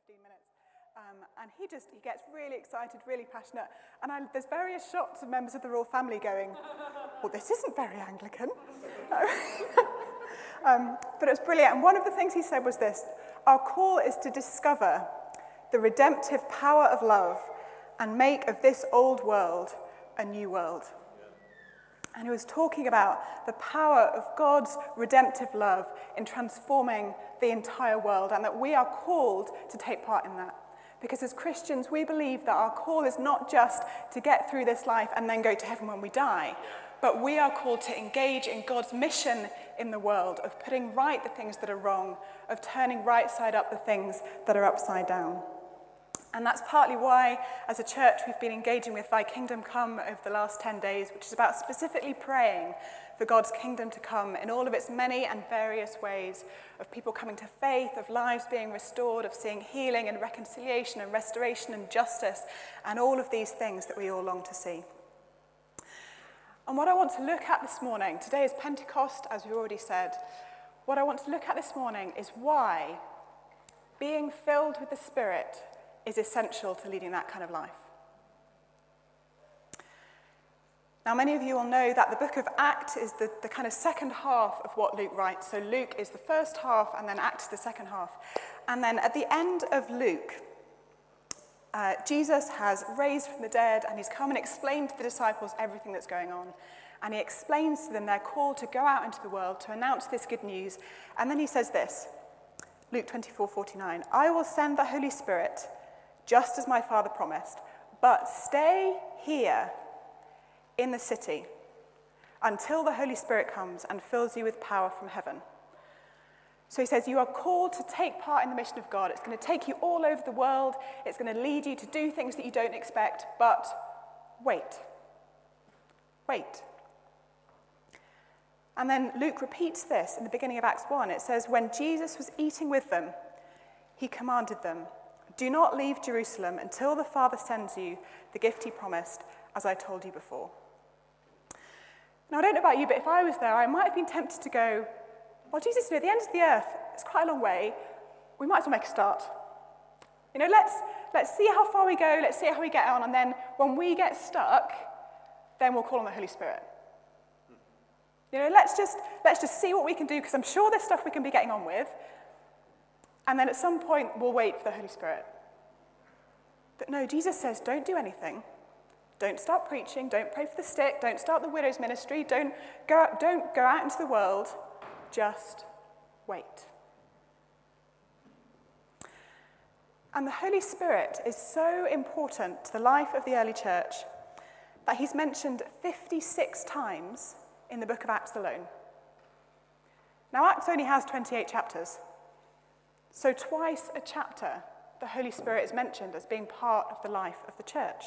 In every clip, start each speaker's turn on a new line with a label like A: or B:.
A: 15 minutes. And he gets really excited, really passionate. And there's various shots of members of the royal family going, well, this isn't very Anglican. But it was brilliant. And one of the things he said was this: our call is to discover the redemptive power of love and make of this old world a new world. And he was talking about the power of God's redemptive love in transforming the entire world, and that we are called to take part in that. Because as Christians, we believe that our call is not just to get through this life and then go to heaven when we die, but we are called to engage in God's mission in the world, of putting right the things that are wrong, of turning right side up the things that are upside down. And that's partly why, as a church, we've been engaging with Thy Kingdom Come over the last 10 days, which is about specifically praying for God's kingdom to come in all of its many and various ways, of people coming to faith, of lives being restored, of seeing healing and reconciliation and restoration and justice, and all of these things that we all long to see. And what I want to look at this morning, today is Pentecost, as we already said. What I want to look at this morning is why being filled with the Spirit is essential to leading that kind of life. Now, many of you will know that the book of Acts is the kind of second half of what Luke writes. So Luke is the first half, and then Acts is the second half. And then at the end of Luke, Jesus has raised from the dead, and he's come and explained to the disciples everything that's going on. And he explains to them their call to go out into the world to announce this good news. And then he says this, Luke 24:49, I will send the Holy Spirit, just as my Father promised, but stay here in the city until the Holy Spirit comes and fills you with power from heaven. So he says, you are called to take part in the mission of God. It's going to take you all over the world. It's going to lead you to do things that you don't expect, but wait. And then Luke repeats this in the beginning of Acts 1. It says, when Jesus was eating with them, he commanded them, do not leave Jerusalem until the Father sends you the gift he promised, as I told you before. Now, I don't know about you, but if I was there, I might have been tempted to go, well, Jesus, at the end of the earth, it's quite a long way. We might as well make a start. Let's see how far we go. Let's see how we get on. And then when we get stuck, then we'll call on the Holy Spirit. Let's just see what we can do, because I'm sure there's stuff we can be getting on with. And then at some point, we'll wait for the Holy Spirit. But no, Jesus says, don't do anything. Don't start preaching. Don't pray for the sick. Don't start the widow's ministry. Don't go out into the world. Just wait. And the Holy Spirit is so important to the life of the early church that he's mentioned 56 times in the book of Acts alone. Now, Acts only has 28 chapters. So twice a chapter, the Holy Spirit is mentioned as being part of the life of the church.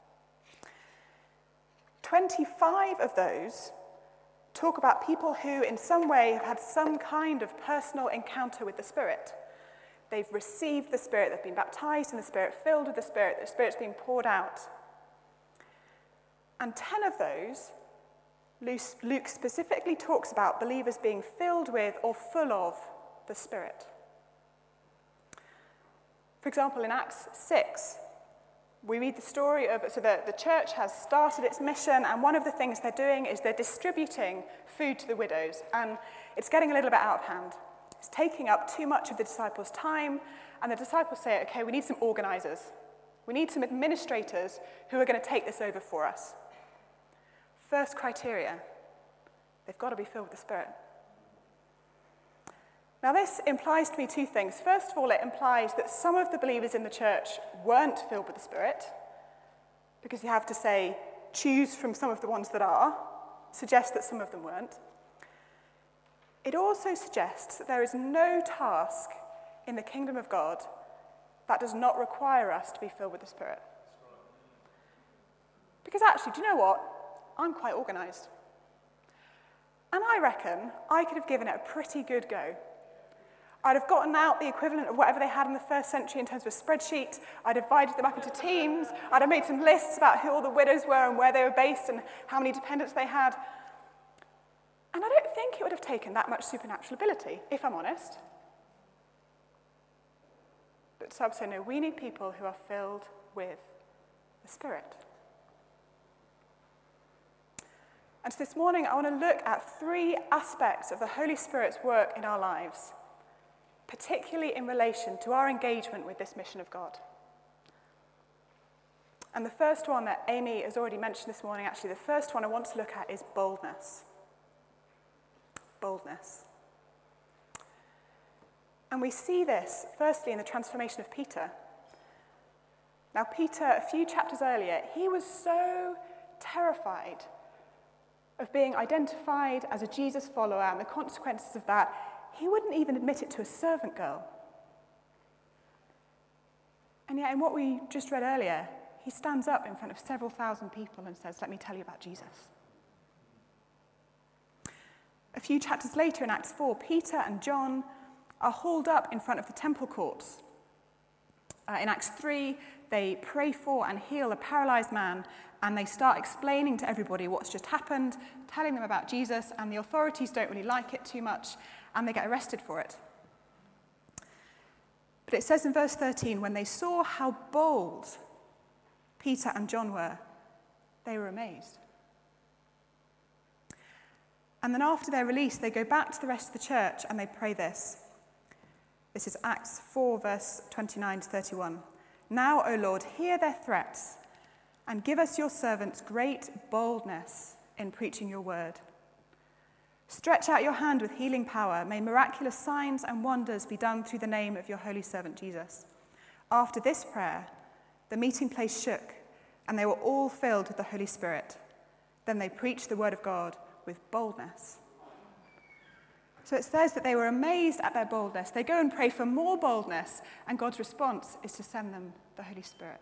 A: 25 of those talk about people who in some way have had some kind of personal encounter with the Spirit. They've received the Spirit, they've been baptized in the Spirit, filled with the Spirit's been poured out. And 10 of those, Luke specifically talks about believers being filled with or full of the Spirit. For example, in Acts 6, we read the story of, the church has started its mission, and one of the things they're doing is they're distributing food to the widows, and it's getting a little bit out of hand. It's taking up too much of the disciples' time, and the disciples say, okay, we need some organizers. We need some administrators who are going to take this over for us. First criteria, they've got to be filled with the Spirit. Now, this implies to me two things. First of all, it implies that some of the believers in the church weren't filled with the Spirit, because you have to say, choose from some of the ones that are, suggests that some of them weren't. It also suggests that there is no task in the kingdom of God that does not require us to be filled with the Spirit. Because actually, do you know what? I'm quite organized. And I reckon I could have given it a pretty good go. I'd have gotten out the equivalent of whatever they had in the first century in terms of a spreadsheet. I'd divided them up into teams. I'd have made some lists about who all the widows were and where they were based and how many dependents they had. And I don't think it would have taken that much supernatural ability, if I'm honest. but to also know we need people who are filled with the Spirit. And so this morning, I want to look at 3 aspects of the Holy Spirit's work in our lives, particularly in relation to our engagement with this mission of God. And the first one that Amy has already mentioned this morning, actually, the first one I want to look at is boldness. Boldness. And we see this, firstly, in the transformation of Peter. Now, Peter, a few chapters earlier, he was so terrified of being identified as a Jesus follower and the consequences of that, he wouldn't even admit it to a servant girl. And yet, in what we just read earlier, he stands up in front of several thousand people and says, "Let me tell you about Jesus." A few chapters later in Acts 4, Peter and John are hauled up in front of the temple courts. In Acts 3, they pray for and heal a paralyzed man, and they start explaining to everybody what's just happened, telling them about Jesus, and the authorities don't really like it too much, and they get arrested for it. But it says in verse 13, when they saw how bold Peter and John were, they were amazed. And then after their release, they go back to the rest of the church and they pray this. This is Acts 4, verse 29 to 31. "Now, O Lord, hear their threats and give us your servants great boldness in preaching your word. Stretch out your hand with healing power. May miraculous signs and wonders be done through the name of your holy servant Jesus." After this prayer, the meeting place shook, and they were all filled with the Holy Spirit. Then they preached the word of God with boldness. So it says that they were amazed at their boldness. They go and pray for more boldness, and God's response is to send them the Holy Spirit.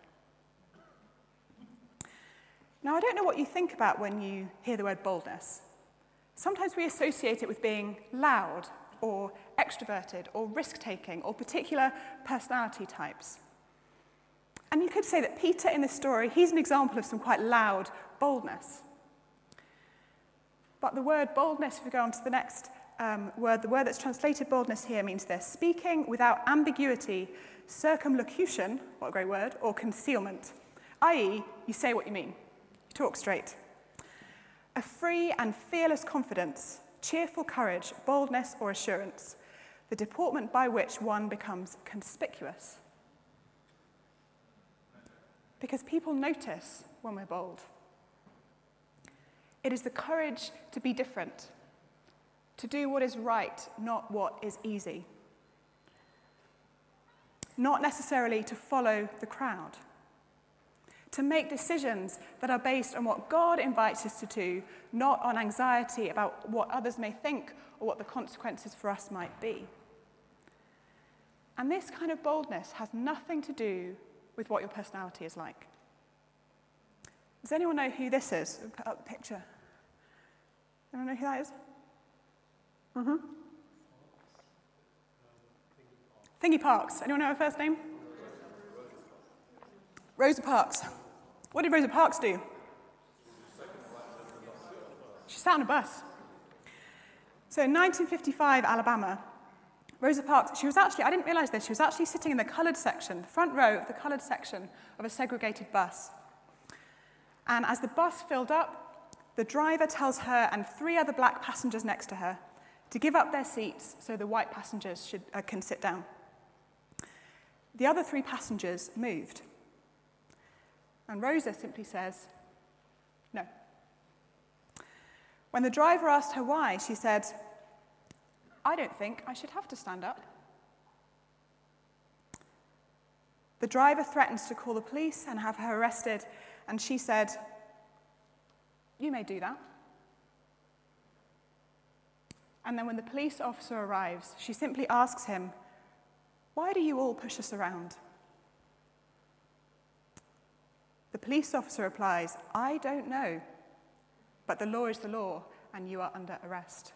A: Now, I don't know what you think about when you hear the word boldness. Sometimes we associate it with being loud or extroverted or risk-taking or particular personality types. And you could say that Peter in this story, he's an example of some quite loud boldness. But the word boldness, if we go on to the next word, the word that's translated boldness here means this: speaking without ambiguity, circumlocution, what a great word, or concealment, i.e., you say what you mean. You talk straight. A free and fearless confidence, cheerful courage, boldness or assurance, the deportment by which one becomes conspicuous. Because people notice when we're bold. It is the courage to be different, to do what is right, not what is easy. Not necessarily to follow the crowd. To make decisions that are based on what God invites us to do, not on anxiety about what others may think or what the consequences for us might be. And this kind of boldness has nothing to do with what your personality is like. Does anyone know who this is? We'll put up the picture. Anyone know who that is? Thingy Parkes. Anyone know her first name? Rosa Parks. What did Rosa Parks do? She sat on a bus. So in 1955, Alabama, Rosa Parks, I didn't realize this, she was actually sitting in the colored section, the front row of the colored section of a segregated bus. And as the bus filled up, the driver tells her and 3 other black passengers next to her to give up their seats so the white passengers can sit down. The other 3 passengers moved. And Rosa simply says, no. When the driver asked her why, she said, "I don't think I should have to stand up." The driver threatens to call the police and have her arrested, and she said, "You may do that." And then when the police officer arrives, she simply asks him, "Why do you all push us around?" The police officer replies, "I don't know, but the law is the law, and you are under arrest."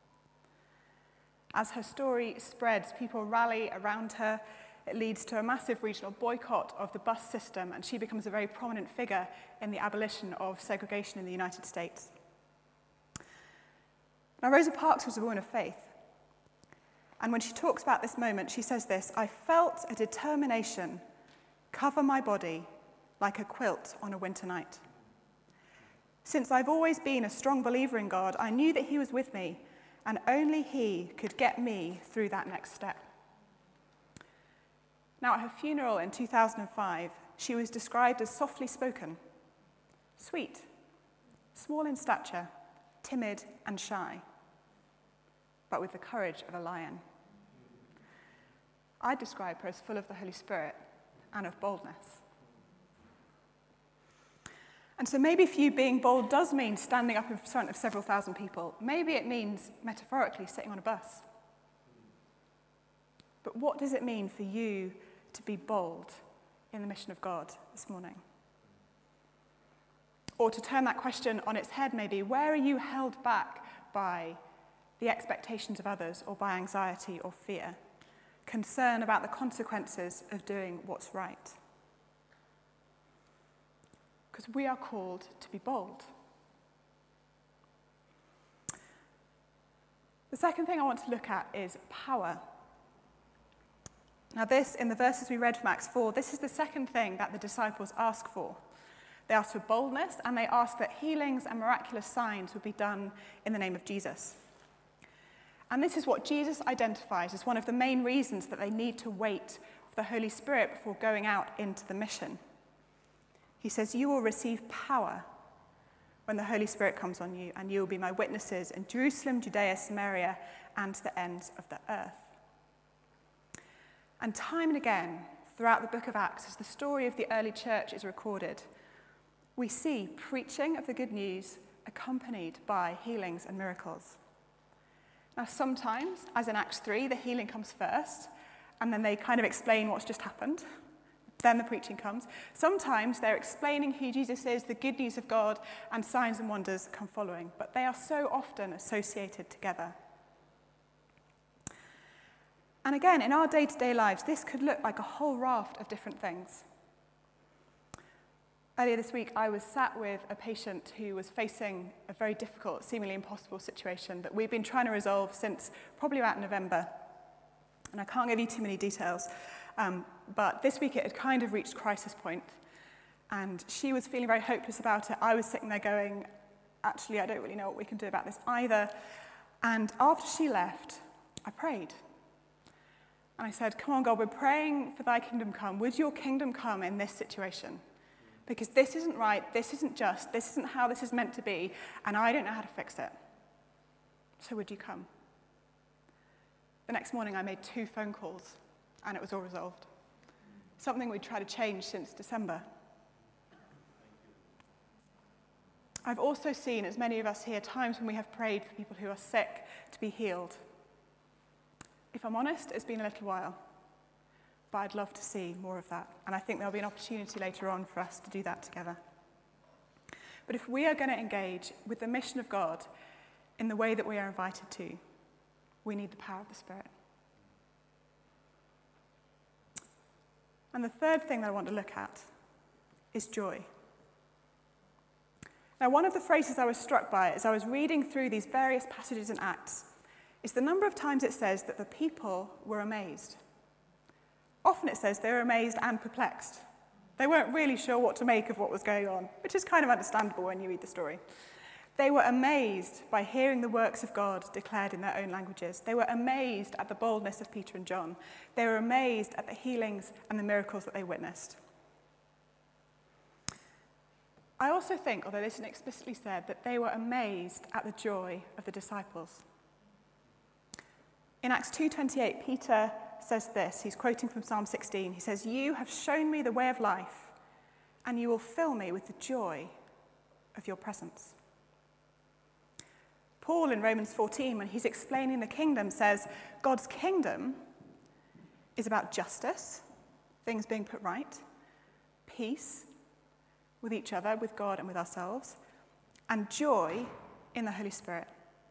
A: As her story spreads, people rally around her. It leads to a massive regional boycott of the bus system, and she becomes a very prominent figure in the abolition of segregation in the United States. Now, Rosa Parks was a woman of faith, And when she talks about this moment, she says this: "I felt a determination cover my body like a quilt on a winter night. Since I've always been a strong believer in God, I knew that he was with me, and only he could get me through that next step." Now, at her funeral in 2005, she was described as softly spoken, sweet, small in stature, timid and shy, but with the courage of a lion. I describe her as full of the Holy Spirit and of boldness. And so maybe for you, being bold does mean standing up in front of several thousand people. Maybe it means, metaphorically, sitting on a bus. But what does it mean for you to be bold in the mission of God this morning? Or to turn that question on its head, maybe, where are you held back by the expectations of others, or by anxiety or fear? Concern about the consequences of doing what's right? Because we are called to be bold. The second thing I want to look at is power. Now this, in the verses we read from Acts 4, this is the second thing that the disciples ask for. They ask for boldness, and they ask that healings and miraculous signs would be done in the name of Jesus. And this is what Jesus identifies as one of the main reasons that they need to wait for the Holy Spirit before going out into the mission. He says, "You will receive power when the Holy Spirit comes on you, and you will be my witnesses in Jerusalem, Judea, Samaria, and to the ends of the earth." And time and again, throughout the book of Acts, as the story of the early church is recorded, we see preaching of the good news accompanied by healings and miracles. Now sometimes, as in Acts 3, the healing comes first, and then they kind of explain what's just happened. Then the preaching comes. Sometimes they're explaining who Jesus is, the good news of God, and signs and wonders come following. But they are so often associated together. And again, in our day-to-day lives, this could look like a whole raft of different things. Earlier this week, I was sat with a patient who was facing a very difficult, seemingly impossible situation that we've been trying to resolve since probably about November. And I can't give you too many details, but this week it had kind of reached crisis point, and she was feeling very hopeless about it. I was sitting there going, actually, I don't really know what we can do about this either. And after she left, I prayed. And I said, "Come on, God, we're praying for thy kingdom come. Would your kingdom come in this situation? Because this isn't right, this isn't just, this isn't how this is meant to be, and I don't know how to fix it. So would you come?" The next morning I made 2 phone calls, and it was all resolved. Something we'd tried to change since December. I've also seen, as many of us here, times when we have prayed for people who are sick to be healed. If I'm honest, it's been a little while, but I'd love to see more of that. And I think there'll be an opportunity later on for us to do that together. But if we are going to engage with the mission of God in the way that we are invited to, we need the power of the Spirit. And the third thing that I want to look at is joy. Now, one of the phrases I was struck by as I was reading through these various passages in Acts is the number of times it says that the people were amazed. Often it says they were amazed and perplexed. They weren't really sure what to make of what was going on, which is kind of understandable when you read the story. They were amazed by hearing the works of God declared in their own languages. They were amazed at the boldness of Peter and John. They were amazed at the healings and the miracles that they witnessed. I also think, although this isn't explicitly said, that they were amazed at the joy of the disciples. In Acts 2:28, Peter says this. He's quoting from Psalm 16. He says, "You have shown me the way of life, and you will fill me with the joy of your presence." Paul in Romans 14, when he's explaining the kingdom, says God's kingdom is about justice, things being put right, peace with each other, with God and with ourselves, and joy in the Holy Spirit.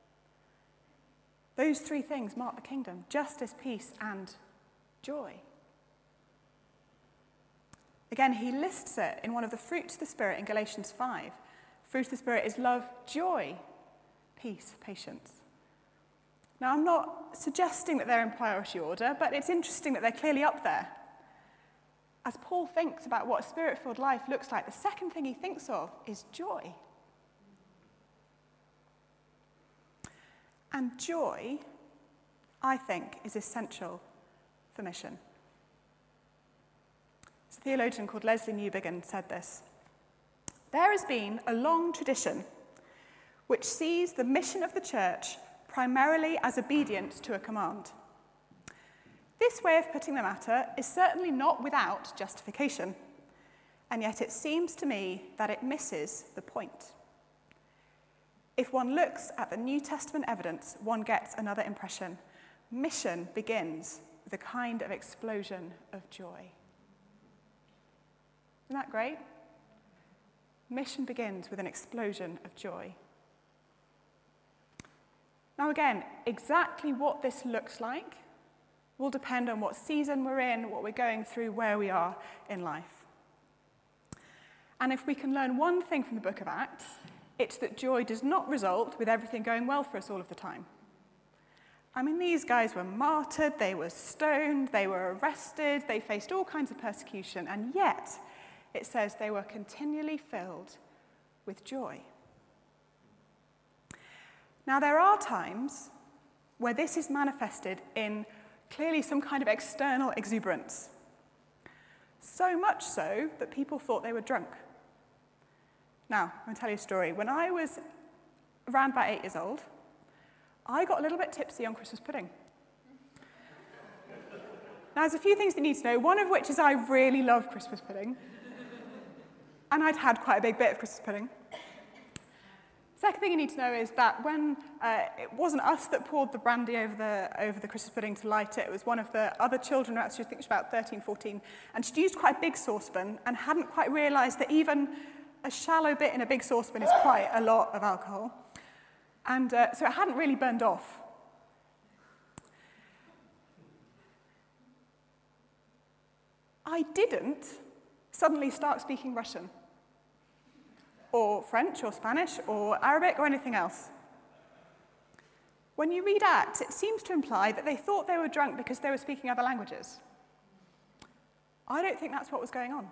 A: Those 3 things mark the kingdom: justice, peace, and joy. Again, he lists it in one of the fruits of the Spirit in Galatians 5. Fruit of the Spirit is love, joy, peace, patience. Now, I'm not suggesting that they're in priority order, but it's interesting that they're clearly up there. As Paul thinks about what a spirit-filled life looks like, the second thing he thinks of is joy. And joy, I think, is essential for mission. A theologian called Leslie Newbigin said this: "There has been a long tradition which sees the mission of the church primarily as obedience to a command. This way of putting the matter is certainly not without justification, and yet it seems to me that it misses the point. If one looks at the New Testament evidence, one gets another impression. Mission begins with a kind of explosion of joy." Isn't that great? Mission begins with an explosion of joy. Now again, exactly what this looks like will depend on what season we're in, what we're going through, where we are in life. And if we can learn one thing from the book of Acts, it's that joy does not result with everything going well for us all of the time. I mean, these guys were martyred, they were stoned, they were arrested, they faced all kinds of persecution, and yet it says they were continually filled with joy. Now, there are times where this is manifested in clearly some kind of external exuberance. So much so that people thought they were drunk. Now, I'm going to tell you a story. When I was around about 8 years old, I got a little bit tipsy on Christmas pudding. Now, there's a few things you need to know, one of which is I really love Christmas pudding. And I'd had quite a big bit of Christmas pudding. Second thing you need to know is that when it wasn't us that poured the brandy over the Christmas pudding to light it, it was one of the other children, actually I think she was about 13, 14, and she'd used quite a big saucepan and hadn't quite realised that even a shallow bit in a big saucepan is quite a lot of alcohol. And so it hadn't really burned off. I didn't suddenly start speaking Russian, or French, or Spanish, or Arabic, or anything else. When you read Acts, it seems to imply that they thought they were drunk because they were speaking other languages. I don't think that's what was going on.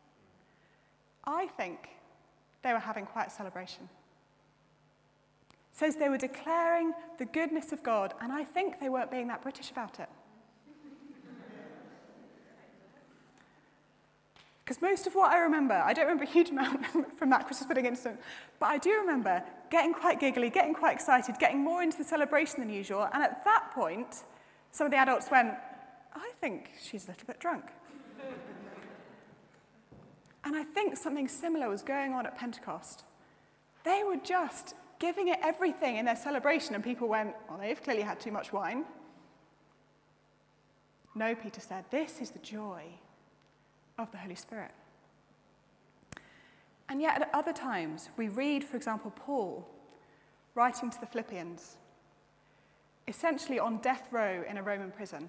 A: I think they were having quite a celebration. It says they were declaring the goodness of God, and I think they weren't being that British about it. Because most of what I remember, I don't remember a huge amount from that Christmas pudding incident, but I do remember getting quite giggly, getting quite excited, getting more into the celebration than usual, and at that point, some of the adults went, "I think she's a little bit drunk." And I think something similar was going on at Pentecost. They were just giving it everything in their celebration, and people went, "Well, they've clearly had too much wine." No, Peter said, this is the joy of the Holy Spirit. And yet at other times, we read, for example, Paul writing to the Philippians, essentially on death row in a Roman prison,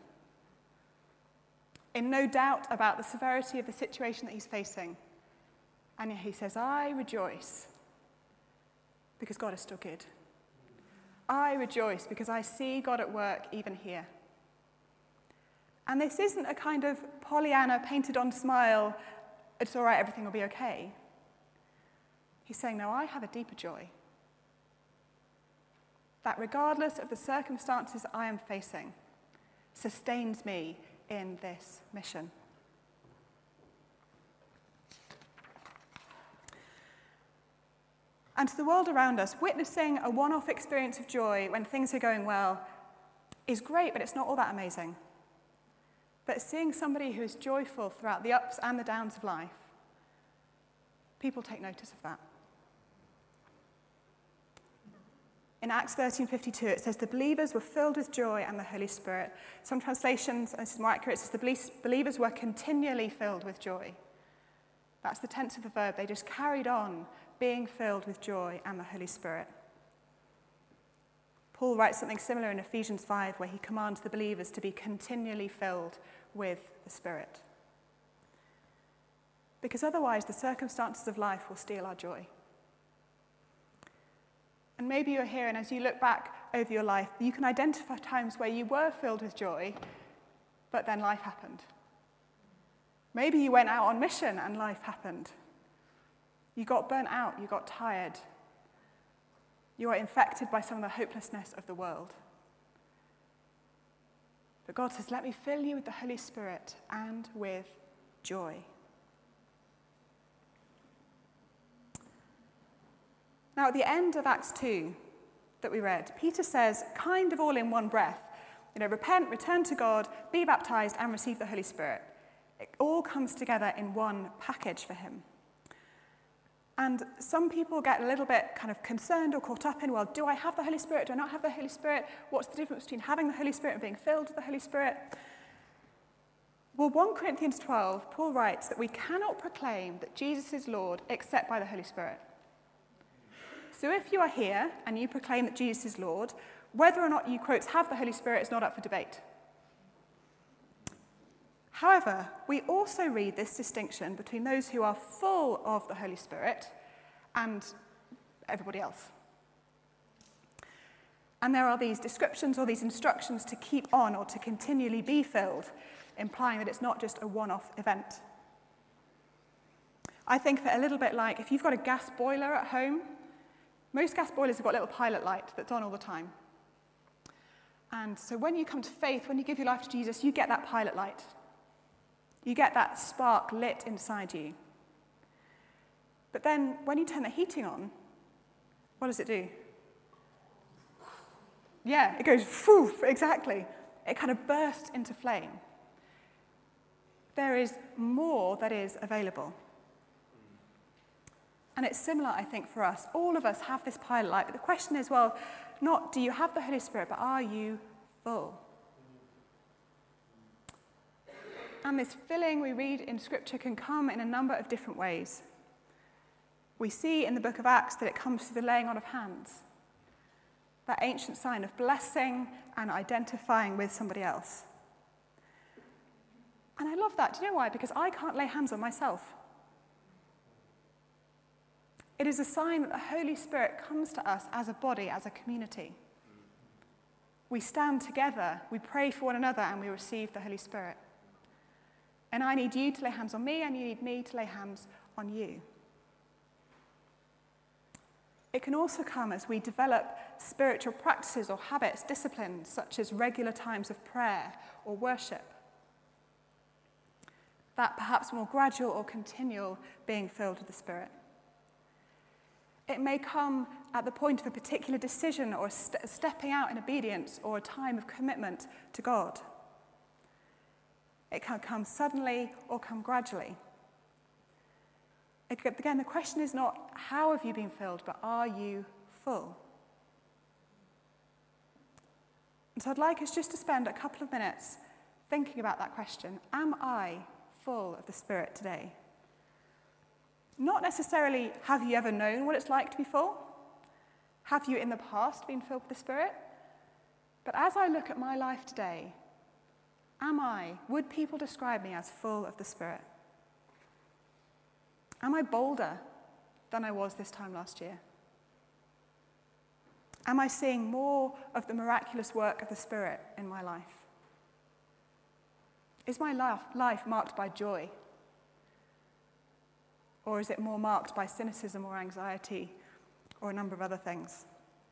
A: in no doubt about the severity of the situation that he's facing. And he says, "I rejoice because God is still good. I rejoice because I see God at work even here." And this isn't a kind of Pollyanna painted-on smile, "It's all right, everything will be okay." He's saying, "No, I have a deeper joy. That regardless of the circumstances I am facing, sustains me in this mission." And to the world around us, witnessing a one-off experience of joy when things are going well is great, but it's not all that amazing. But seeing somebody who is joyful throughout the ups and the downs of life, people take notice of that. In Acts 13:52, it says, "The believers were filled with joy and the Holy Spirit." Some translations, and this is more accurate, it says the believers were continually filled with joy. That's the tense of the verb. They just carried on being filled with joy and the Holy Spirit. Paul writes something similar in Ephesians 5, where he commands the believers to be continually filled with the Spirit. Because otherwise, the circumstances of life will steal our joy. And maybe you're here, and as you look back over your life, you can identify times where you were filled with joy, but then life happened. Maybe you went out on mission and life happened. You got burnt out, you got tired. You are infected by some of the hopelessness of the world. But God says, let me fill you with the Holy Spirit and with joy. Now, at the end of Acts 2 that we read, Peter says, kind of all in one breath, repent, return to God, be baptized, and receive the Holy Spirit. It all comes together in one package for him. And some people get a little bit kind of concerned or caught up in, well, do I have the Holy Spirit? Do I not have the Holy Spirit? What's the difference between having the Holy Spirit and being filled with the Holy Spirit? Well, 1 Corinthians 12, Paul writes that we cannot proclaim that Jesus is Lord except by the Holy Spirit. So if you are here and you proclaim that Jesus is Lord, whether or not you, quotes, have the Holy Spirit is not up for debate. However, we also read this distinction between those who are full of the Holy Spirit and everybody else. And there are these descriptions or these instructions to keep on or to continually be filled, implying that it's not just a one-off event. I think of it a little bit like if you've got a gas boiler at home, most gas boilers have got a little pilot light that's on all the time. And so when you come to faith, when you give your life to Jesus, you get that pilot light. You get that spark lit inside you. But then when you turn the heating on, what does it do? Yeah, it goes, poof, exactly. It kind of bursts into flame. There is more that is available. And it's similar, I think, for us. All of us have this pilot light, but the question is, well, not do you have the Holy Spirit, but are you full? And this filling we read in Scripture can come in a number of different ways. We see in the book of Acts that it comes through the laying on of hands, that ancient sign of blessing and identifying with somebody else. And I love that. Do you know why? Because I can't lay hands on myself. It is a sign that the Holy Spirit comes to us as a body, as a community. We stand together, we pray for one another, and we receive the Holy Spirit. And I need you to lay hands on me, and you need me to lay hands on you. It can also come as we develop spiritual practices or habits, disciplines, such as regular times of prayer or worship. That perhaps more gradual or continual being filled with the Spirit. It may come at the point of a particular decision or stepping out in obedience or a time of commitment to God. It can come suddenly or come gradually. Again, the question is not how have you been filled, but are you full? And so I'd like us just to spend a couple of minutes thinking about that question. Am I full of the Spirit today? Not necessarily have you ever known what it's like to be full? Have you in the past been filled with the Spirit? But as I look at my life today, would people describe me as full of the Spirit? Am I bolder than I was this time last year? Am I seeing more of the miraculous work of the Spirit in my life? Is my life marked by joy? Or is it more marked by cynicism or anxiety or a number of other things?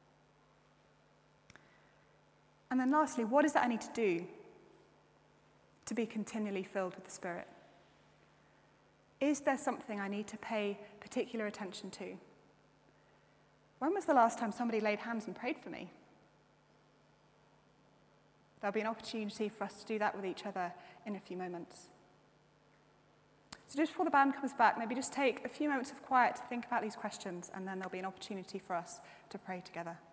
A: And then lastly, what is it I need to do to be continually filled with the Spirit? Is there something I need to pay particular attention to? When was the last time somebody laid hands and prayed for me? There'll be an opportunity for us to do that with each other in a few moments. So just before the band comes back, maybe just take a few moments of quiet to think about these questions, and then there'll be an opportunity for us to pray together.